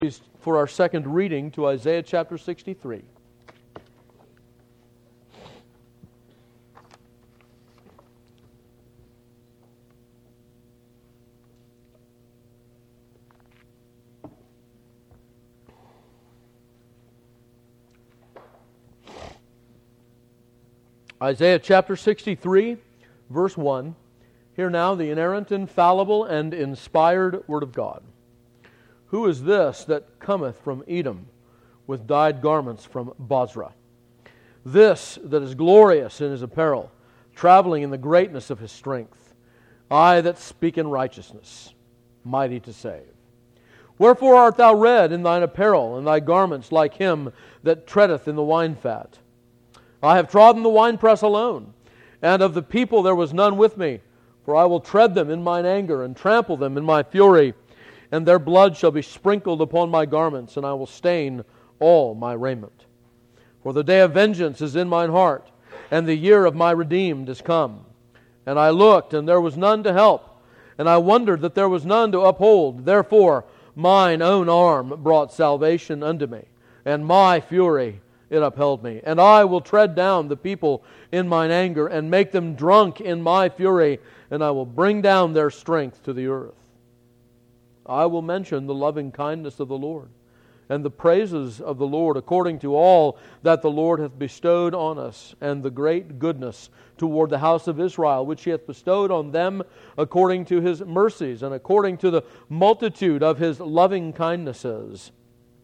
For our second reading to Isaiah chapter 63. Isaiah chapter 63, verse 1. Hear now the inerrant, infallible, and inspired Word of God. Who is this that cometh from Edom with dyed garments from Bozrah? This that is glorious in his apparel, traveling in the greatness of his strength. I that speak in righteousness, mighty to save. Wherefore art thou red in thine apparel, and thy garments like him that treadeth in the wine fat? I have trodden the winepress alone, and of the people there was none with me. For I will tread them in mine anger, and trample them in my fury. And their blood shall be sprinkled upon my garments, and I will stain all my raiment. For the day of vengeance is in mine heart, and the year of my redeemed is come. And I looked, and there was none to help, and I wondered that there was none to uphold. Therefore mine own arm brought salvation unto me, and my fury it upheld me. And I will tread down the people in mine anger, and make them drunk in my fury, and I will bring down their strength to the earth. I will mention the loving kindness of the Lord, and the praises of the Lord, according to all that the Lord hath bestowed on us, and the great goodness toward the house of Israel, which He hath bestowed on them according to His mercies, and according to the multitude of His loving kindnesses.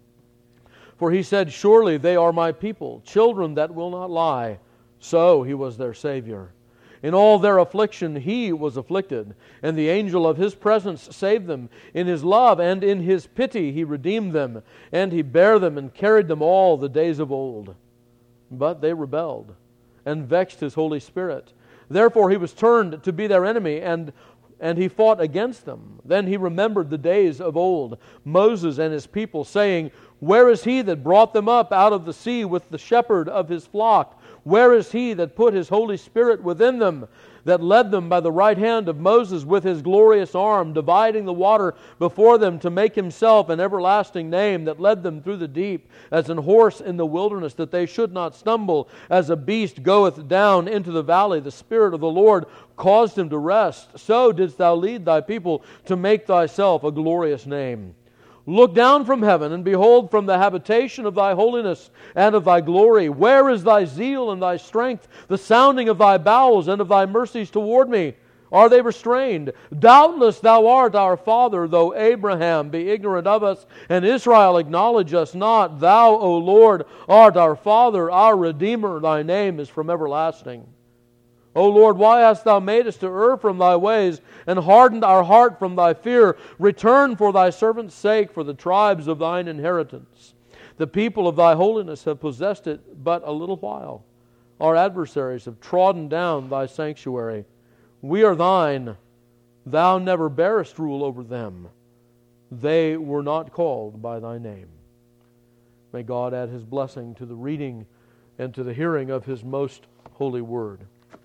For He said, surely they are my people, children that will not lie. So He was their Savior. In all their affliction He was afflicted, and the angel of His presence saved them. In His love and in His pity He redeemed them, and He bare them and carried them all the days of old. But they rebelled, and vexed His Holy Spirit. Therefore He was turned to be their enemy, and He fought against them. Then He remembered the days of old, Moses and his people, saying, where is He that brought them up out of the sea with the shepherd of His flock? Where is He that put His Holy Spirit within them, that led them by the right hand of Moses with His glorious arm, dividing the water before them to make Himself an everlasting name, that led them through the deep, as an horse in the wilderness, that they should not stumble, as a beast goeth down into the valley? The Spirit of the Lord caused him to rest. So didst thou lead thy people to make thyself a glorious name. Look down from heaven, and behold from the habitation of thy holiness and of thy glory. Where is thy zeal and thy strength, the sounding of thy bowels and of thy mercies toward me? Are they restrained? Doubtless thou art our father, though Abraham be ignorant of us, and Israel acknowledge us not. Thou, O Lord, art our Father, our Redeemer. Thy name is from everlasting. O Lord, why hast Thou made us to err from Thy ways, and hardened our heart from Thy fear? Return for Thy servant's sake, for the tribes of Thine inheritance. The people of Thy holiness have possessed it but a little while. Our adversaries have trodden down Thy sanctuary. We are Thine. Thou never bearest rule over them. They were not called by Thy name. May God add His blessing to the reading and to the hearing of His most holy word.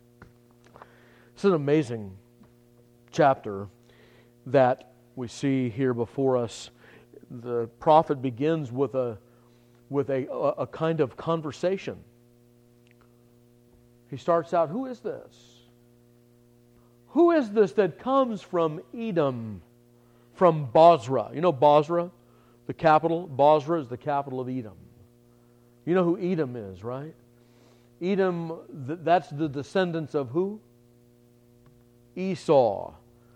It's an amazing chapter that we see here before us. The prophet begins with a kind of conversation. He starts out, who is this? Who is this that comes from Edom, from Bozrah? You know Bozrah, the capital? Bozrah is the capital of Edom. You know who Edom is, right? Edom, that's the descendants of who? Esau.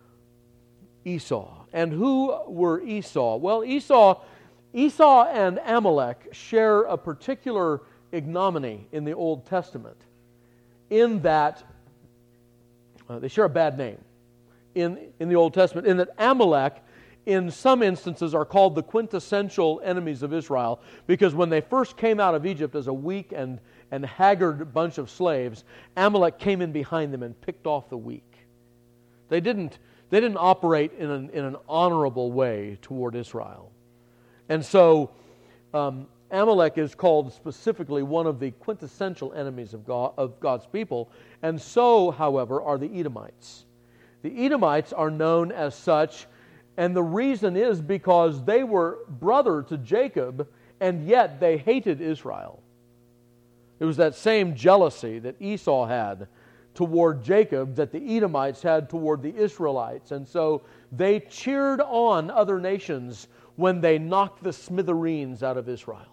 And who were Esau? Well, Esau and Amalek share a particular ignominy in the Old Testament, in that they share a bad name in the Old Testament, in that Amalek, in some instances, are called the quintessential enemies of Israel, because when they first came out of Egypt as a weak and haggard bunch of slaves, Amalek came in behind them and picked off the weak. They didn't operate in an honorable way toward Israel. And so Amalek is called specifically one of the quintessential enemies of God's people. And so, however, are the Edomites. The Edomites are known as such And the reason is because they were brother to Jacob, and yet they hated Israel. It was that same jealousy that Esau had toward Jacob that the Edomites had toward the Israelites. And so they cheered on other nations when they knocked the smithereens out of Israel.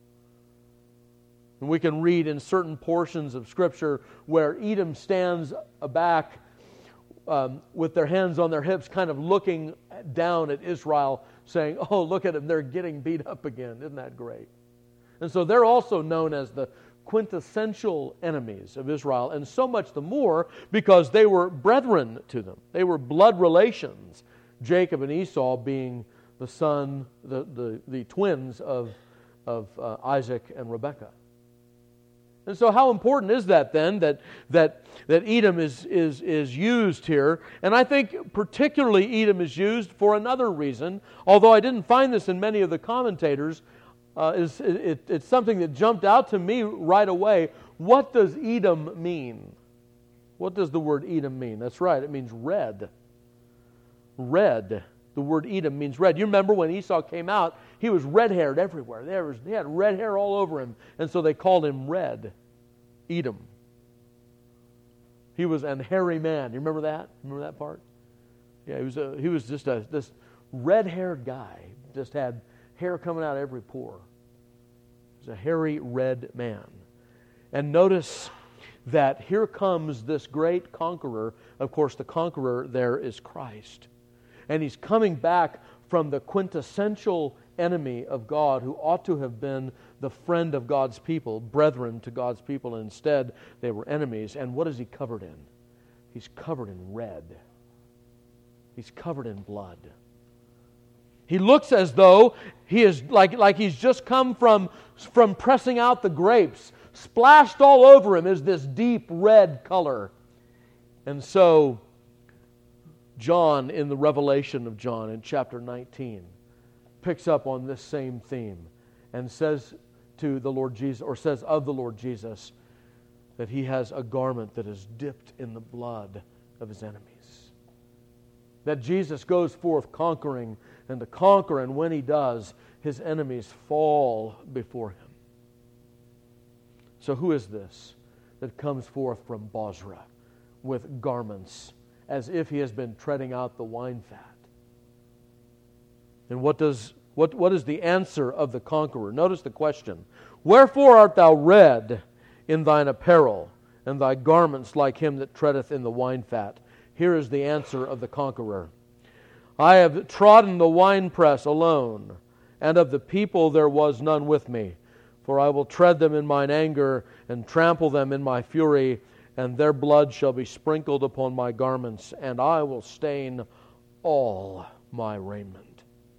And we can read in certain portions of Scripture where Edom stands aback with their hands on their hips, kind of looking down at Israel, saying, "Oh, look at them, they're getting beat up again. Isn't that great?" And so they're also known as the quintessential enemies of Israel, and so much the more because they were brethren to them. They were blood relations, Jacob and Esau being the son, the twins of Isaac and Rebekah. And so how important is that then, that Edom is used here? And I think particularly Edom is used for another reason, although I didn't find this in many of the commentators. It's something that jumped out to me right away. What does Edom mean? What does the word Edom mean? That's right, it means red. Red. The word Edom means red. You remember when Esau came out, he was red-haired everywhere. He had red hair all over him, and so they called him Red. Edom. He was an hairy man. You remember that? Remember that part? Yeah, he was just this red-haired guy. Just had hair coming out of every pore. He was a hairy red man. And notice that here comes this great conqueror. Of course, the conqueror there is Christ. And he's coming back from the quintessential enemy of God who ought to have been the friend of God's people, brethren to God's people, and instead they were enemies. And what is he covered in? He's covered in red. He's covered in blood. He looks as though he is like he's just come from pressing out the grapes. Splashed all over him is this deep red color. And so John, in the Revelation of John, in chapter 19, picks up on this same theme and says to the Lord Jesus, or says of the Lord Jesus, that he has a garment that is dipped in the blood of his enemies. That Jesus goes forth conquering and to conquer, and when he does, his enemies fall before him. So who is this that comes forth from Bozrah with garments as if he has been treading out the wine fat? And what is the answer of the conqueror? Notice the question. Wherefore art thou red in thine apparel, and thy garments like him that treadeth in the wine fat? Here is the answer of the conqueror. I have trodden the winepress alone, and of the people there was none with me. For I will tread them in mine anger, and trample them in my fury, and their blood shall be sprinkled upon my garments, and I will stain all my raiment.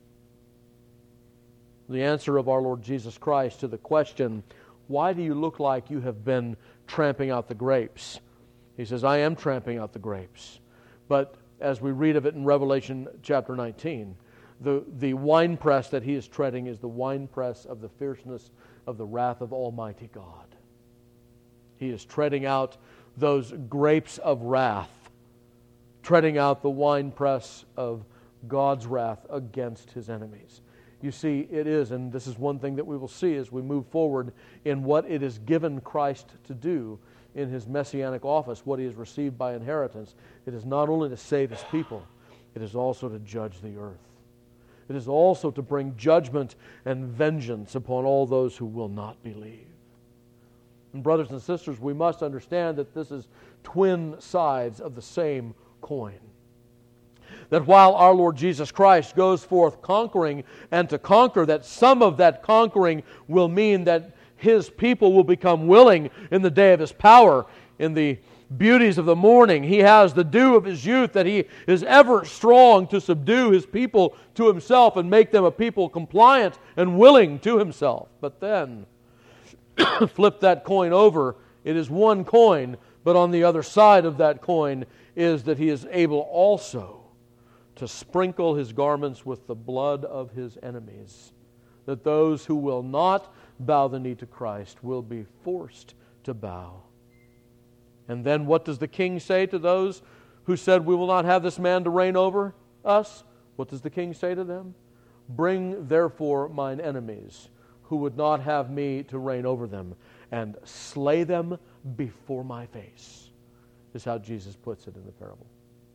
The answer of our Lord Jesus Christ to the question, why do you look like you have been tramping out the grapes? He says, I am tramping out the grapes. But as we read of it in Revelation chapter 19, the winepress that he is treading is the winepress of the fierceness of the wrath of Almighty God. He is treading out those grapes of wrath, treading out the winepress of God's wrath against his enemies. You see, it is, and this is one thing that we will see as we move forward in what it is given Christ to do in his messianic office, what he has received by inheritance. It is not only to save his people, it is also to judge the earth. It is also to bring judgment and vengeance upon all those who will not believe. And brothers and sisters, we must understand that this is twin sides of the same coin. That while our Lord Jesus Christ goes forth conquering and to conquer, that some of that conquering will mean that his people will become willing in the day of his power, in the beauties of the morning. He has the dew of his youth, that he is ever strong to subdue his people to himself and make them a people compliant and willing to himself. But then, flip that coin over, it is one coin, but on the other side of that coin is that he is able also to sprinkle his garments with the blood of his enemies, that those who will not bow the knee to Christ will be forced to bow. And then what does the king say to those who said, we will not have this man to reign over us? What does the king say to them? Bring therefore mine enemies, who would not have me to reign over them, and slay them before my face, is how Jesus puts it in the parable.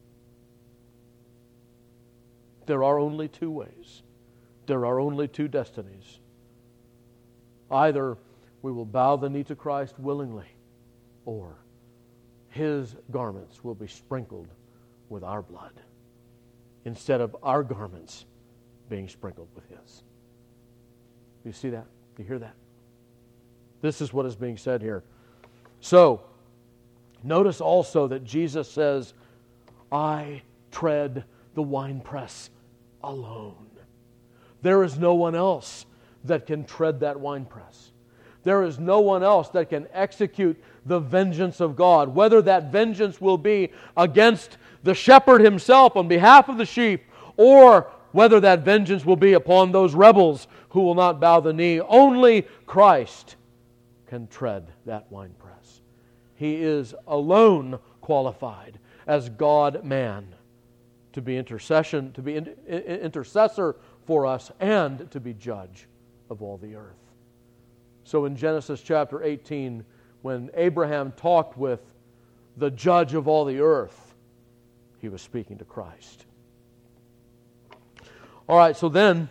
There are only two ways. There are only two destinies. Either we will bow the knee to Christ willingly, or His garments will be sprinkled with our blood, instead of our garments being sprinkled with His. You see that? You hear that? This is what is being said here. So, notice also that Jesus says, I tread the winepress alone. There is no one else that can tread that winepress. There is no one else that can execute the vengeance of God, whether that vengeance will be against the shepherd himself on behalf of the sheep, or whether that vengeance will be upon those rebels who will not bow the knee. Only Christ can tread that winepress. He is alone qualified as God-man to be intercession, to be intercessor for us, and to be judge of all the earth. So in Genesis chapter 18, when Abraham talked with the judge of all the earth, he was speaking to Christ. All right, so then,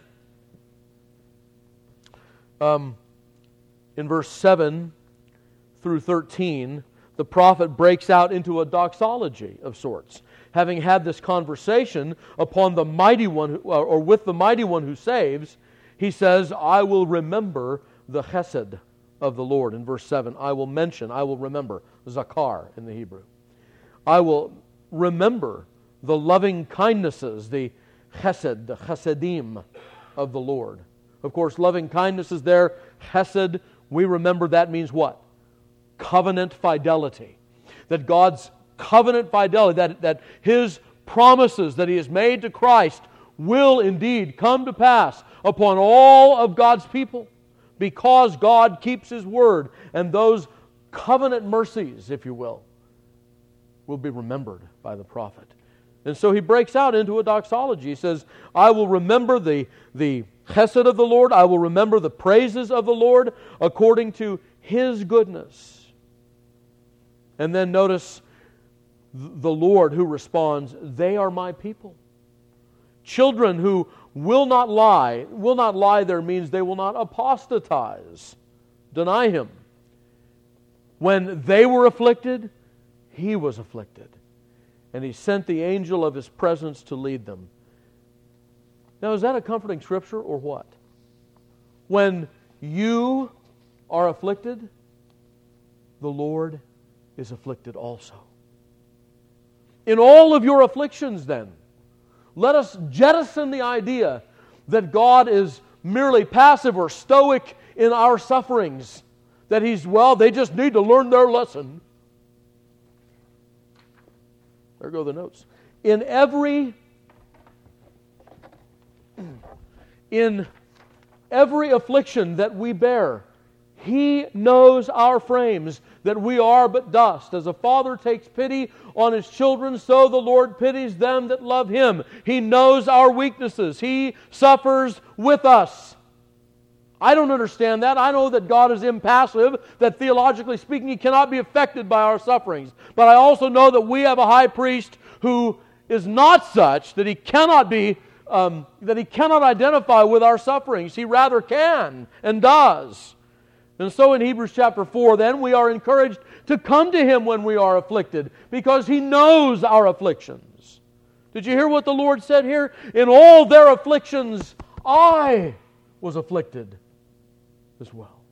in verse 7 through 13, the prophet breaks out into a doxology of sorts. Having had this conversation upon the mighty one, or with the mighty one who saves, he says, I will remember the chesed of the Lord. In verse 7, I will remember, zakar in the Hebrew. I will remember the loving kindnesses, the chesed, the chesedim of the Lord. Of course, loving kindness is there. Chesed, we remember that means what? Covenant fidelity. That God's covenant fidelity, that His promises that He has made to Christ will indeed come to pass upon all of God's people, because God keeps His word, and those covenant mercies, if you will be remembered by the prophet. And so he breaks out into a doxology. He says, I will remember the chesed of the Lord, I will remember the praises of the Lord according to His goodness. And then notice the Lord who responds, they are my people. Children who will not lie. Will not lie there means they will not apostatize, deny Him. When they were afflicted, He was afflicted. And He sent the angel of His presence to lead them. Now, is that a comforting scripture or what? When you are afflicted, the Lord is afflicted also. In all of your afflictions, then, let us jettison the idea that God is merely passive or stoic in our sufferings. That He's, they just need to learn their lesson. There go the notes. In every affliction that we bear, He knows our frames, that we are but dust. As a father takes pity on his children, so the Lord pities them that love Him. He knows our weaknesses. He suffers with us. I don't understand that. I know that God is impassive, that theologically speaking, He cannot be affected by our sufferings. But I also know that we have a high priest who is not such that He cannot be, that He cannot identify with our sufferings. He rather can and does. And so in Hebrews chapter 4, then, we are encouraged to come to Him when we are afflicted, because He knows our afflictions. Did you hear what the Lord said here? In all their afflictions, I was afflicted as well.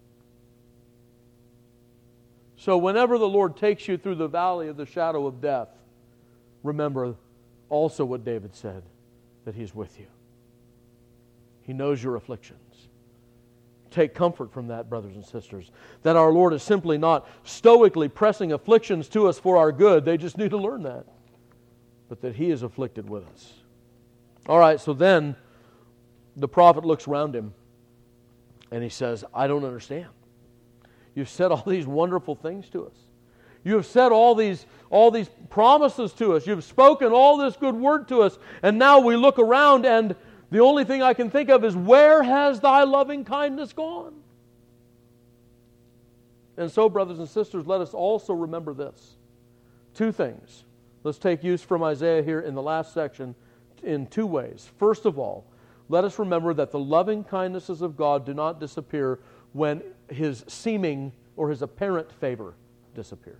So whenever the Lord takes you through the valley of the shadow of death, remember also what David said, that He's with you. He knows your afflictions. Take comfort from that, brothers and sisters, that our Lord is simply not stoically pressing afflictions to us for our good. They just need to learn that. But that He is afflicted with us. All right, so then the prophet looks around him and he says, I don't understand. You've said all these wonderful things to us. You have said all these promises to us. You've spoken all this good word to us. And now we look around and the only thing I can think of is, where has thy loving kindness gone? And so, brothers and sisters, let us also remember this. Two things. Let's take use from Isaiah here in the last section in two ways. First of all, let us remember that the loving kindnesses of God do not disappear when His seeming or His apparent favor disappears.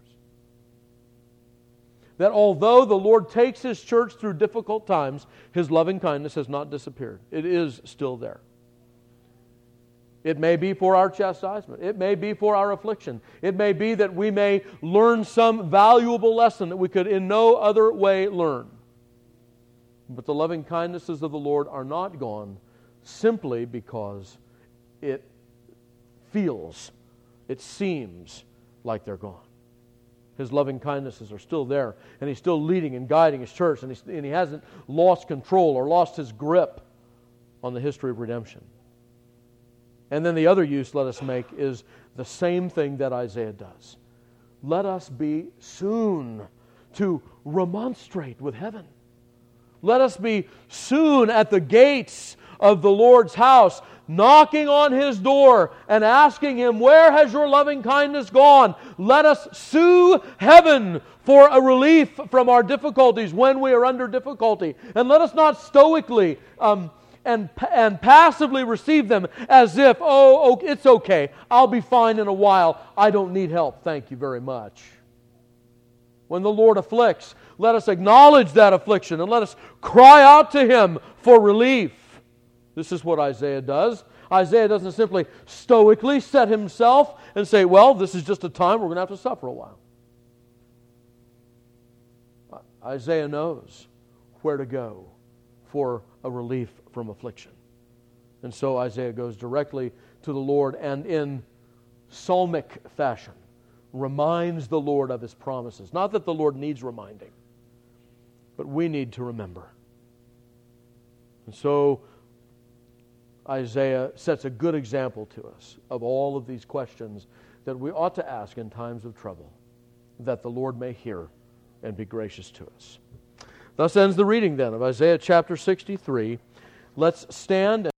That although the Lord takes His church through difficult times, His loving kindness has not disappeared. It is still there. It may be for our chastisement. It may be for our affliction. It may be that we may learn some valuable lesson that we could in no other way learn. But the loving kindnesses of the Lord are not gone simply because it feels, it seems like they're gone. His loving kindnesses are still there, and He's still leading and guiding His church, and He hasn't lost control or lost His grip on the history of redemption. And then the other use let us make is the same thing that Isaiah does. Let us be soon to remonstrate with heaven. Let us be soon at the gates of the Lord's house, knocking on His door and asking Him, where has your loving kindness gone? Let us sue heaven for a relief from our difficulties when we are under difficulty. And let us not stoically and passively receive them as if, oh, it's okay, I'll be fine in a while, I don't need help, thank you very much. When the Lord afflicts, let us acknowledge that affliction and let us cry out to Him for relief. This is what Isaiah does. Isaiah doesn't simply stoically set himself and say, well, this is just a time we're going to have to suffer a while. Isaiah knows where to go for a relief from affliction. And so Isaiah goes directly to the Lord and in psalmic fashion reminds the Lord of His promises. Not that the Lord needs reminding, but we need to remember. And so Isaiah sets a good example to us of all of these questions that we ought to ask in times of trouble, that the Lord may hear and be gracious to us. Thus ends the reading then of Isaiah chapter 63. Let's stand.